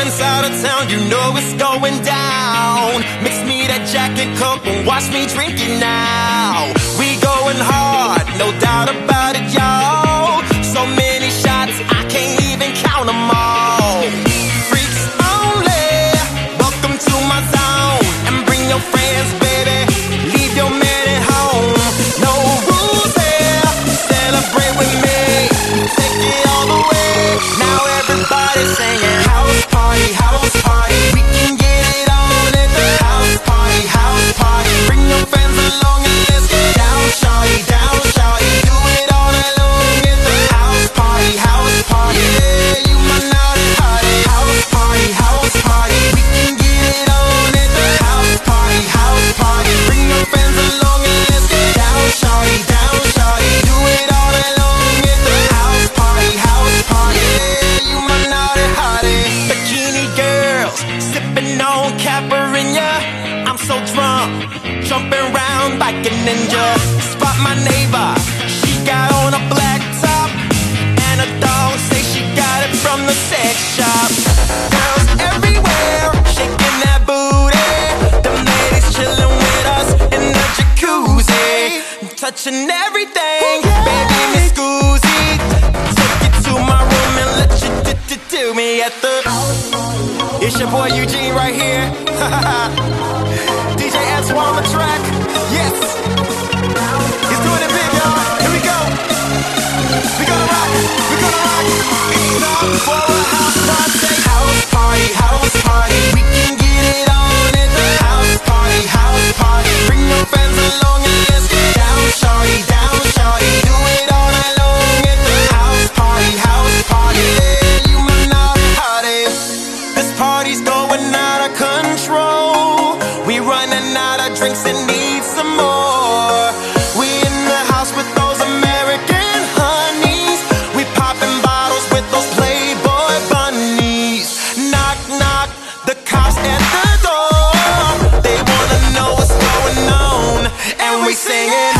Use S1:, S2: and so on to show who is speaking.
S1: friends out of town, you know it's going down. Mix me that Jack and Coke and watch me drink it now. We going hard, no doubt about it, y'all. So many shots, I can't even count them all. Freaks only, welcome to my zone. And bring your friends, baby, leave your man at home. No rules here, celebrate with me, take it all the way. Now everybody's saying house party, house party. We can get it on at the house party, house party. Bring your friends along and let's get down, shawty, down, shawty. Do it all night long at the house party, house party. Yeah, you my naughty party, house party, house party. We can get it on at the house party, house party. Bring your friends along and let's get down, shawty, down, shawty. Do it all night long at the house party, house party. Yeah, you my naughty hottie. Bikini girls, sipping on Caipirinha. I'm so drunk, jumping around like a ninja. Spot my neighbor, she got on a black top, and a dog say she got it from the sex shop. Girls everywhere, shaking that booty. Them ladies chilling with us in the jacuzzi, touching everything. Baby, Miss Scoozy, take it to my room and let you do me at the. It's your boy Eugene right here. DJ Antoine on the track. Yes, he's doing it big, y'all. Here we go. We gonna rock. We gonna rock. It's time for a house party. House party, house party. We can get it on at the house party, house party. Bring your friends along and let's get down, shawty, down, shawty. Do it all night long at the house party, house party. Yeah, you my naughty hottie. This party's going out of control. We running out of drinks and need some more. We in the house with those American honeys. We popping bottles with those Playboy bunnies. Knock, knock, the cops at the door. They wanna know what's going on, and we singing